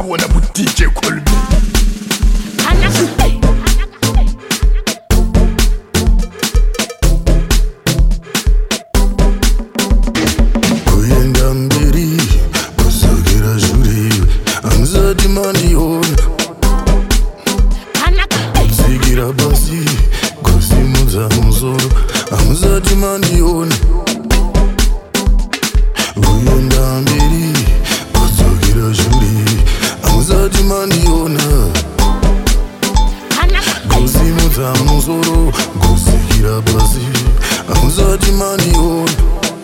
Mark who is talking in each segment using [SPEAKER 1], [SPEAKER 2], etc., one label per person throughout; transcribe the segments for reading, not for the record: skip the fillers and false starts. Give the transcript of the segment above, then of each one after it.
[SPEAKER 1] sabona bu DJ Colby.
[SPEAKER 2] Kuyenda mberi kusogera juri amzadi mandiona zigira basi kusimuza muzoro amzadi mandiona kuyenda mberi kusogera juri amzadi mandiona kusimuza muzoro kusigira basi amzadi mandiona.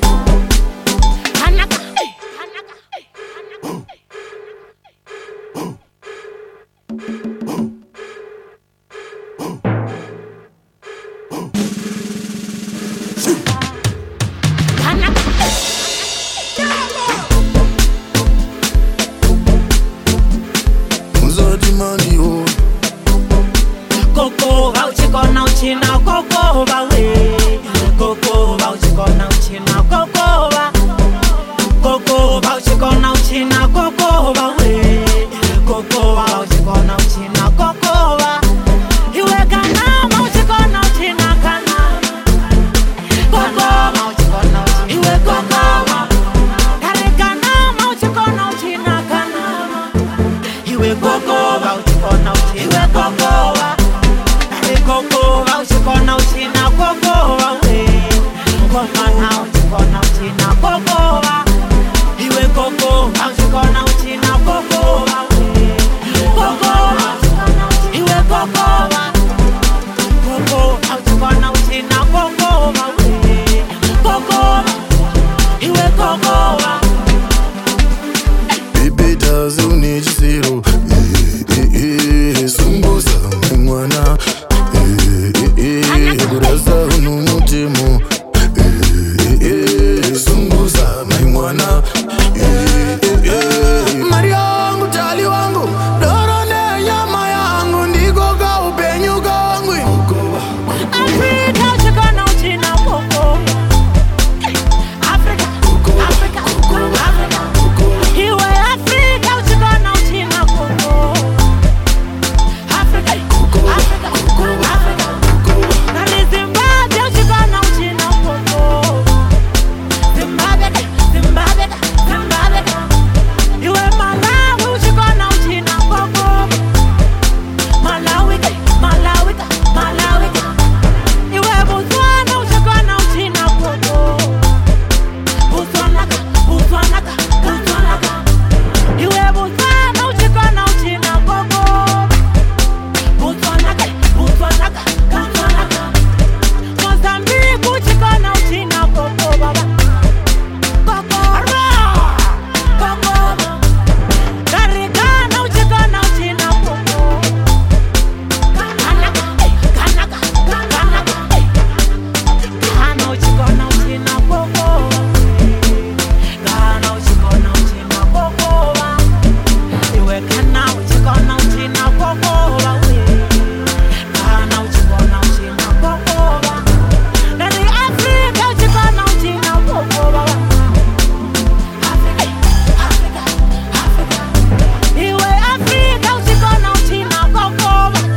[SPEAKER 3] Coco, uchikona uchina Coco bawe. Coco, uchikona uchina Coco ba. Coco, uchikona uchina Coco bawe. Coco, uchikona uchina Coco ba. Iwe kana uchikona uchina kana. Coco, uchikona uchina. Iwe Coco. Kare kana uchikona uchina kana. Iwe Coco, uchikona uchina. Iwe Coco. Coco, uchikona uchina Coco bawe. Coco, uchikona uchina Coco ba. Iwe Coco, uchikona uchina Coco bawe. Coco, iwe Coco ba. Coco, uchikona uchina Coco bawe. Coco, iwe Coco ba.
[SPEAKER 2] Baby does unichisiro sumbusa mwana Guraza unumutimo sumbusa mwana Maria wangu tali wangu dorone nyama yangu ndikoka upenyu kangu
[SPEAKER 3] Africa uchikona uchina Coco. Africa, Africa, Africa. Iwe Africa uchikona uchina Coco. Africa, Africa, Africa. Nani Zimbabwe uchikona uchina Coco. Zimbabwe, Zimbabwe, Zimbabwe. Iwe Malawi uchikona uchina Coco. Malawi, Malawi, Malawi. Iwe Botswana uchikona uchina Coco. Botswana, Botswana, Botswana. Iwe Botswana uchikona uchina Coco. Botswana, Botswana, Botswana. Mozambique uchikona uchina Coco baba. Coco, Coco. Garigana uchikona uchina Coco. Ghana, Ghana, Ghana. Ghana uchikona uchina Coco. Ghana uchikona uchina Coco ba. Iwe Ghana uchikona uchina Coco ba we. Ghana uchikona uchina Coco ba. Nani Africa uchikona uchina Coco ba. Africa, Africa, Africa. Iwe Africa uchikona uchina Coco ba.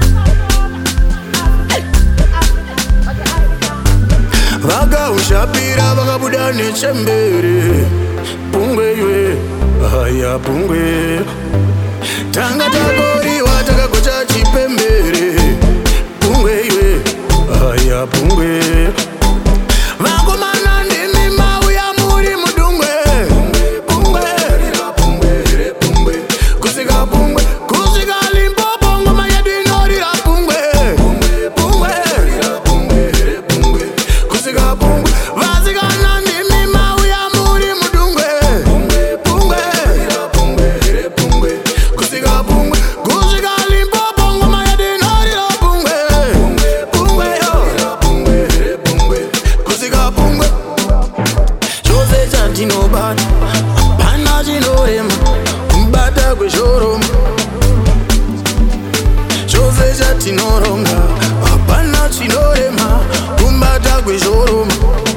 [SPEAKER 2] Vaga ushapira vakabuda nechembere Pungwe ywe, haya pungwe Tanga takoriwa takagocha chipembere Pungwe ywe, haya pungwe Vakomana ndimi mauya muri mudungwe Pungwe, pungwe, pungwe Kusika pungwe, kusika Limpopo ngoma yedu inorira pungwe Pungwe, pungwe, pungwe Kusika pungwe, vasikana ndimi mauya muri mudungwe Pungwe, pungwe, kusika pungwe Kusika Limpopo ngoma yedu inorira pungwe Pungwe, pungwe Kusika pungwe Chose chatinobata Pana chinorema Kumbata kweshoroma Chose chatinoronga Hapana chinorema Kumbata kweshoroma